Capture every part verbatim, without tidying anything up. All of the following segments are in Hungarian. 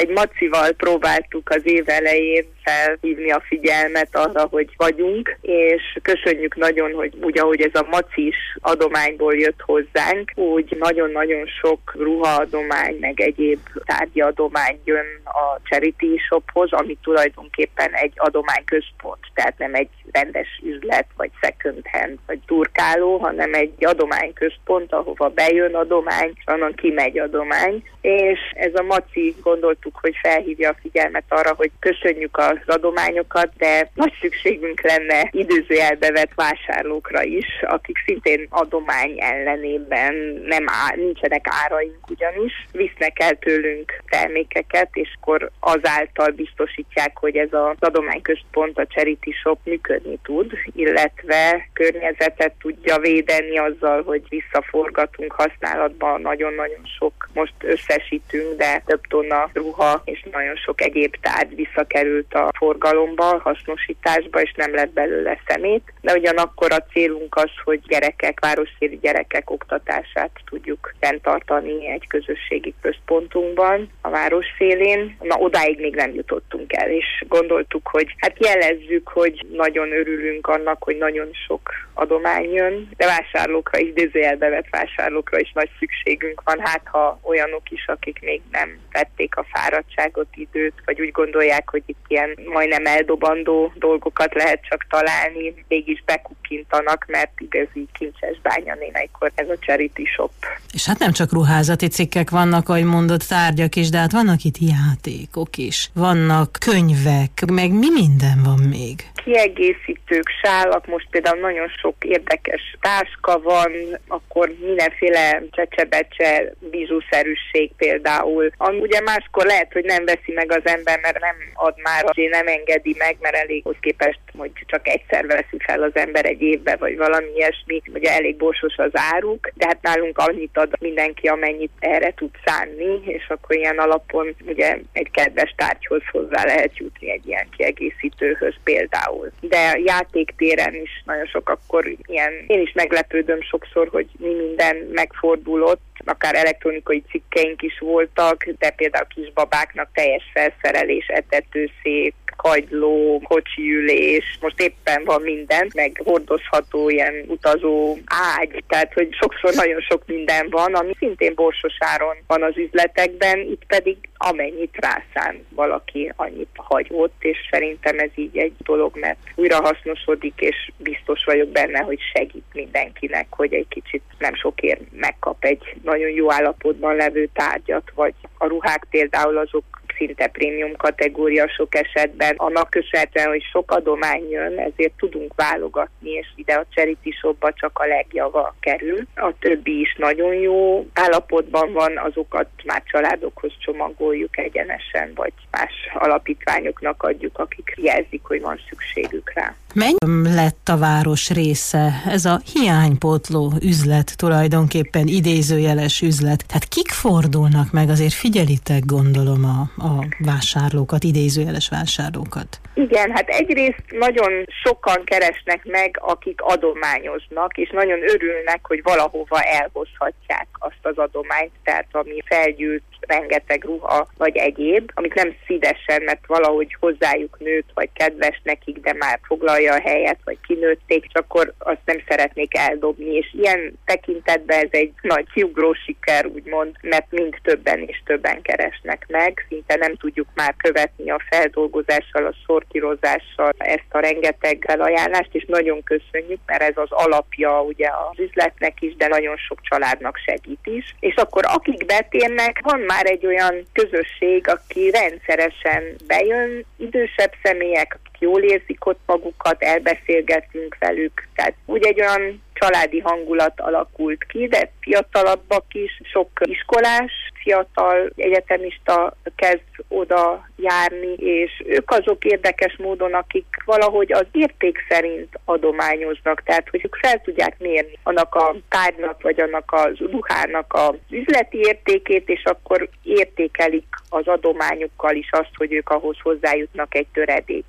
egy macival próbáltuk az év elején felhívni a figyelmet arra, hogy vagyunk, és köszönjük nagyon, hogy úgy, ahogy ez a maci is adományból jött hozzánk, úgy nagyon-nagyon sok ruhaadomány, meg egyéb tárgyi adomány jön a Charity Shophoz, ami tulajdonképpen egy adományközpont, tehát nem egy rendes üzlet, vagy second hand, vagy turkáló, hanem egy adományközpont, ahova bejön adomány, és onnan kimegy adomány. És ez a maci, gondoltuk, hogy felhívja a figyelmet arra, hogy köszönjük az adományokat, de nagy szükségünk lenne idézőjelbe vett vásárlókra is, akik szintén adomány ellenében nem á, nincsenek áraink ugyanis, visznek el tőlünk termékeket, és akkor azáltal biztosítják, hogy ez az adományközpont, a Charity Shop működni tud, illetve környezetet tudja védeni azzal, hogy visszaforgatunk használatban nagyon-nagyon sok, most összesítünk, de több tonna ruha és nagyon sok egyéb tárgy visszakerült a forgalomba, hasznosításba, és nem lett belőle szemét. De ugyanakkor a célunk az, hogy gyerekek, városszéli gyerekek oktatását tudjuk fenntartani egy közösségi központunkban a város szélén. Na, odáig még nem jutottunk el, és gondoltuk, hogy hát jelezzük, hogy nagyon örülünk annak, hogy nagyon sok adomány jön, de vásárlókra, idézőjelbe vett vásárlókra is nagy szükségünk van, hát ha olyanok is, akik még nem vették a fáradtságot, időt, vagy úgy gondolják, hogy itt ilyen majdnem eldobandó dolgokat lehet csak találni, mégis bekukkintanak, mert igazi kincses bányanémelykor ez a Charity Shop. És hát nem csak ruházati cikkek vannak, ahogy mondott, tárgyak is, de hát vannak itt játékok is, vannak könyvek, meg mi minden van még? Kiegészítők, sálak, most például nagyon sok érdekes táska van, akkor mindenféle csecsebecse, bizsúszerűség például. Ami ugye máskor lehet, hogy nem veszi meg az ember, mert nem ad már, azért nem engedi meg, mert eléghoz képest, hogy csak egyszer veszi fel az ember egy évbe, vagy valami ilyesmi, ugye elég borsos az áruk, de hát nálunk annyit ad mindenki, amennyit erre tud szánni, és akkor ilyen alapon ugye egy kedves tárgyhoz hozzá lehet jutni egy ilyen kiegészítőhöz például. De játéktéren is nagyon sok akkor ilyen, én is meglepődöm sokszor, hogy mi minden megfordulott, akár elektronikai cikkeink is voltak, de például kisbabáknak teljes felszerelés, etetőszék, kagyló, kocsiülés, most éppen van minden, meg hordozható ilyen utazó ágy, tehát hogy sokszor nagyon sok minden van, ami szintén borsos áron van az üzletekben, itt pedig amennyit rászán valaki, annyit hagyott, és szerintem ez így egy dolog, mert újra hasznosodik, és biztos vagyok benne, hogy segít mindenkinek, hogy egy kicsit nem sokért megkap egy nagyon jó állapotban levő tárgyat, vagy a ruhák például azok szinte prémium kategória sok esetben. Annak köszönhetően, hogy sok adomány jön, ezért tudunk válogatni, és ide a Charity Shopba csak a legjava kerül. A többi is nagyon jó állapotban van, azokat már családokhoz csomagoljuk egyenesen, vagy más alapítványoknak adjuk, akik jelzik, hogy van szükségük rá. Mennyi lett a város része? Ez a hiánypótló üzlet, tulajdonképpen idézőjeles üzlet. Tehát kik fordulnak meg? Azért figyelitek, gondolom, a, a vásárlókat, idézőjeles vásárlókat. Igen, hát egyrészt nagyon sokan keresnek meg, akik adományoznak, és nagyon örülnek, hogy valahova elhozhatják azt az adományt, tehát ami felgyűlt rengeteg ruha vagy egyéb, amit nem szívesen, mert valahogy hozzájuk nőtt, vagy kedves nekik, de már foglalja a helyet, vagy kinőtték, csak akkor azt nem szeretnék eldobni, és ilyen tekintetben ez egy nagy kiugró siker, úgymond, mert mind többen és többen keresnek meg, szinte nem tudjuk már követni a feldolgozással, a szortírozással ezt a rengeteg ajánlást, és nagyon köszönjük, mert ez az alapja ugye az üzletnek is, de nagyon sok családnak segít is. És akkor akik betérnek, van már egy olyan közösség, aki rendszeresen bejön, idősebb személyek, akik jól érzik ott magukat, elbeszélgetünk velük, tehát úgy egy olyan családi hangulat alakult ki, de fiatalabbak is, sok iskolás, fiatal egyetemista kezd oda járni, és ők azok érdekes módon, akik valahogy az érték szerint adományoznak, tehát hogy ők fel tudják mérni annak a tárgynak, vagy annak a ruhának az üzleti értékét, és akkor értékelik az adományukkal is azt, hogy ők ahhoz hozzájutnak egy töredékéért.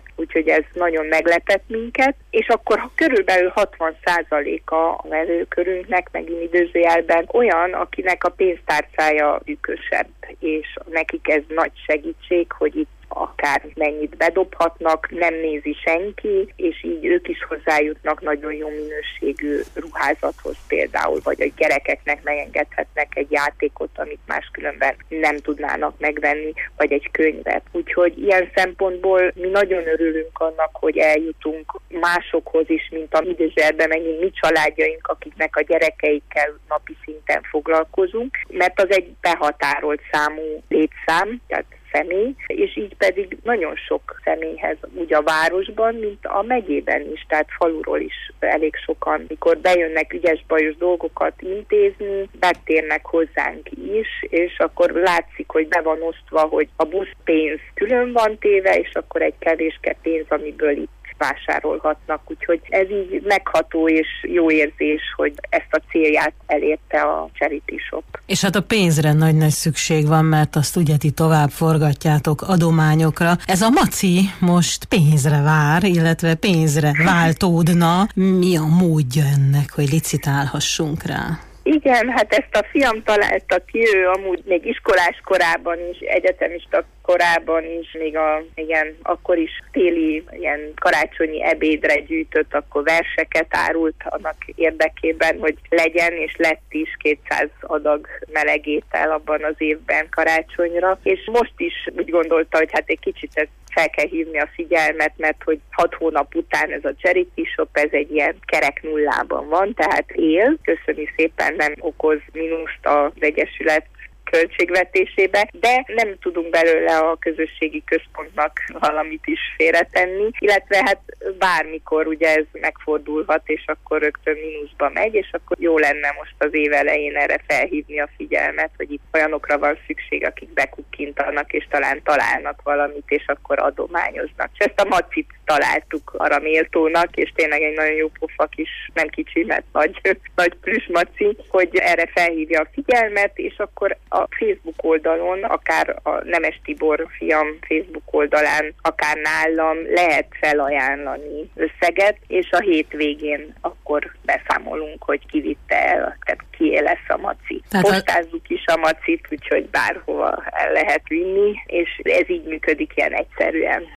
úgyhogy ez nagyon meglepett minket, és akkor körülbelül hatvan százaléka a vevőkörünknek, megint idézőjelben olyan, akinek a pénztárcája ükösebb, és nekik ez nagy segítség, hogy itt akár mennyit bedobhatnak, nem nézi senki, és így ők is hozzájutnak nagyon jó minőségű ruházathoz például, vagy a gyerekeknek megengedhetnek egy játékot, amit máskülönben nem tudnának megvenni, vagy egy könyvet. Úgyhogy ilyen szempontból mi nagyon örülünk annak, hogy eljutunk másokhoz is, mint a idézőjelben megint mi családjaink, akiknek a gyerekeikkel napi szinten foglalkozunk, mert az egy behatárolt számú létszám, tehát személy, és így pedig nagyon sok személyhez úgy a városban, mint a megyében is, tehát faluról is elég sokan, mikor bejönnek ügyes-bajos dolgokat intézni, betérnek hozzánk is, és akkor látszik, hogy be van osztva, hogy a buszpénz külön van téve, és akkor egy kevéske pénz, amiből itt vásárolhatnak, úgyhogy ez így megható és jó érzés, hogy ezt a célját elérte a Charity Shop. És hát a pénzre nagy-nagy szükség van, mert azt ugye ti tovább forgatjátok adományokra. Ez a maci most pénzre vár, illetve pénzre váltódna. Mi a módja ennek, hogy licitálhassunk rá? Igen, hát ezt a fiam találta ki, ő amúgy még iskolás korában is, egyetemista korában is, még a, igen, akkor is téli ilyen karácsonyi ebédre gyűjtött, akkor verseket árult annak érdekében, hogy legyen, és lett is kétszáz adag melegétel abban az évben karácsonyra, és most is úgy gondolta, hogy hát egy kicsit ezt fel kell hívni a figyelmet, mert hogy hat hónap után ez a Charity Shop, ez egy ilyen kerek nullában van, tehát él, köszöni szépen, nem okoz mínuszt az Egyesület költségvetésébe, de nem tudunk belőle a közösségi központnak valamit is félretenni, illetve hát bármikor ugye ez megfordulhat, és akkor rögtön mínuszba megy, és akkor jó lenne most az év elején erre felhívni a figyelmet, hogy itt olyanokra van szükség, akik bekukkintanak, és talán találnak valamit, és akkor adományoznak. És ezt a macit találtuk arra méltónak, és tényleg egy nagyon jó pofa kis, nem kicsi, mert nagy, nagy plüss maci, hogy erre felhívja a figyelmet, és akkor a Facebook oldalon, akár a Nemes Tibor fiam Facebook oldalán, akár nálam lehet felajánlani összeget, és a hétvégén akkor beszámolunk, hogy ki vitte el, tehát kié lesz a maci. Tehát postázzuk is a macit, úgyhogy bárhova el lehet vinni, és ez így működik ilyen egyszerűen.